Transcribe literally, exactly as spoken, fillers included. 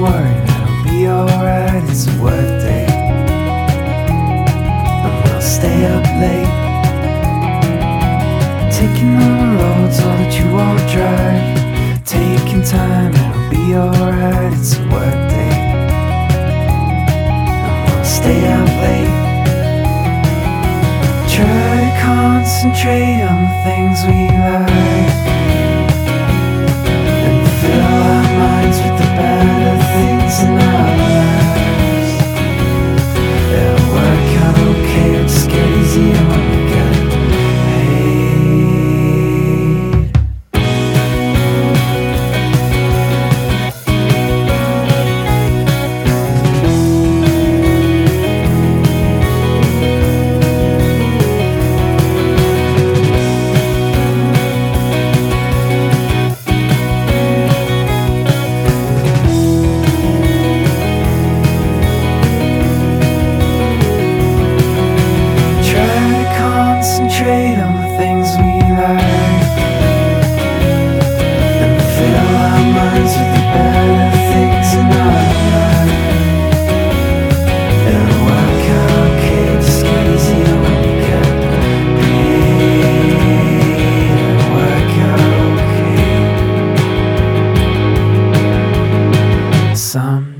worry, that'll be alright. It's a work day, and we'll stay up late, taking all the roads, all that you won't drive. Taking time, it'll be alright. It's a work day, and we'll stay up late. Try to concentrate on the things we like, and fill our minds with the better things in our lives. It'll work out okay, it'll just get easier when we get concentrate on the things we like, and fill our minds with the better things in our life. It'll work out okay, just get easier when we get paid. It'll work out okay. Some